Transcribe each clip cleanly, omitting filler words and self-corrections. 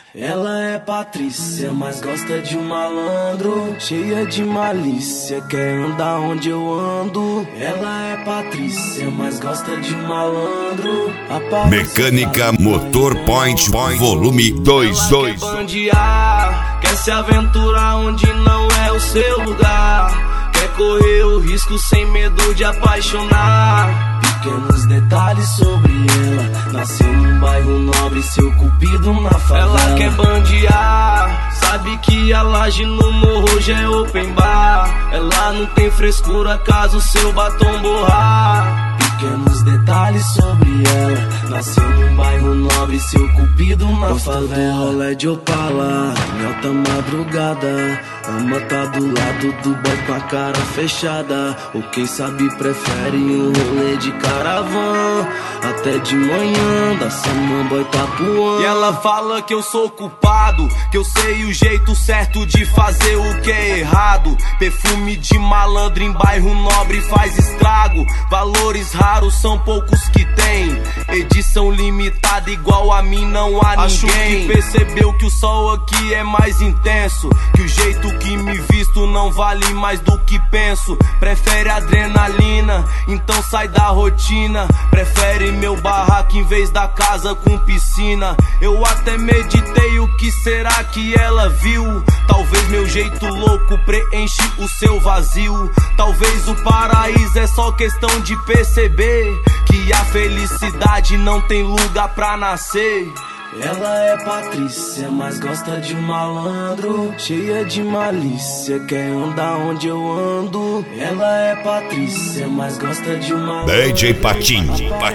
Ela é Patrícia, mas gosta de um malandro, cheia de malícia, quer andar onde eu ando. Ela é Patrícia, mas gosta de um malandro. Mecânica Motor Point, volume 2. Quer bandear, quer se aventurar onde não é o seu lugar. Quer correr o risco sem medo de apaixonar. Pequenos detalhes sobre ela, nasceu num bairro nobre, seu cupido na favela. Ela quer bandear, sabe que a laje no morro já é open bar. Ela não tem frescura caso seu batom borrar. Pequenos detalhes sobre ela, nasceu num bairro nobre, seu cupido na favela. Rolê de Opala, em alta madrugada, ama tá do lado do boy com a cara fechada. Ou quem sabe prefere um rolê de caravan, até de manhã da Samambaia Itapuã. E ela fala que eu sou culpado, que eu sei o jeito certo de fazer o que é errado. Perfume de malandro em bairro nobre faz estrago. Valores raros são poucos que tem, edição limitada igual a mim não há ninguém. Acho que percebeu que o sol aqui é mais intenso, que o jeito que me visto não vale mais do que penso. Prefere adrenalina, então sai da rotina. Prefere meu barraco em vez da casa com piscina. Eu até meditei o que será que ela viu. Talvez meu jeito louco preenche o seu vazio. Talvez o paraíso é só questão de perceber que a felicidade não tem lugar pra nascer. Ela é Patrícia, mas gosta de um malandro, cheia de malícia, quer andar onde eu ando. Ela é Patrícia, mas gosta de um malandro. DJ Patinho,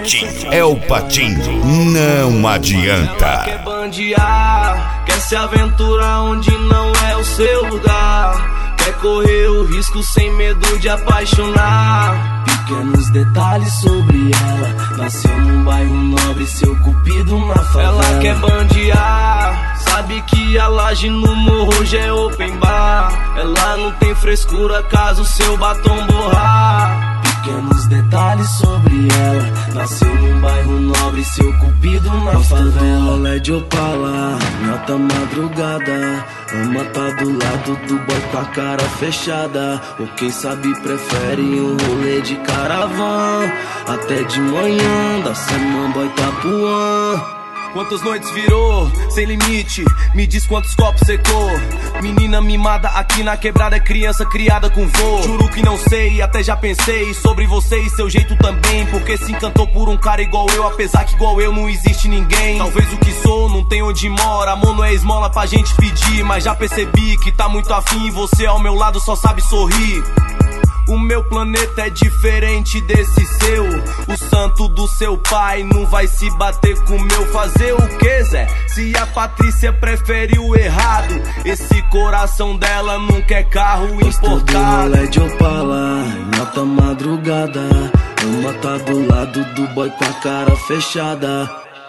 é o Patinho, não adianta. Ela quer bandear, quer se aventurar onde não é o seu lugar. Quer correr o risco sem medo de apaixonar. Pequenos detalhes sobre ela, nasceu num bairro nobre, seu cupido na favela. Ela quer bandear, sabe que a laje no morro já é open bar. Ela não tem frescura caso seu batom borrar. Pequenos detalhes sobre ela, nasceu num bairro nobre, seu cupido na favela. Rolê de Opala, em alta madrugada, ama tá do lado do boy com a cara fechada. Ou quem sabe prefere um rolê de caravan, até de manhã da Samambaia Itapuã. Quantas noites virou, sem limite, me diz quantos copos secou. Menina mimada aqui na quebrada, é criança criada com vô. Juro que não sei, até já pensei sobre você e seu jeito também. Porque se encantou por um cara igual eu, apesar que igual eu não existe ninguém. Talvez o que sou não tem onde mora, amor não é esmola pra gente pedir. Mas já percebi que tá muito afim e você ao meu lado só sabe sorrir. O meu planeta é diferente desse seu. O santo do seu pai não vai se bater com o meu. Fazer o que, Zé? Se a Patrícia prefere o errado, esse coração dela não quer carro importado. Rolê de Opala, em alta madrugada, ama tá do lado do boy com a cara fechada.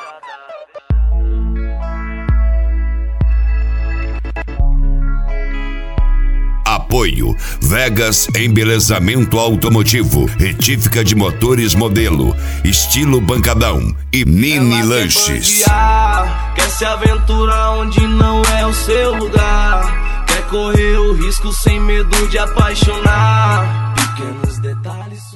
Apoio Vegas Embelezamento Automotivo, retífica de motores modelo, estilo bancadão e mini lanches. Quer bandear, quer se aventurar onde não é o seu lugar. Quer correr o risco sem medo de apaixonar. Pequenos detalhes.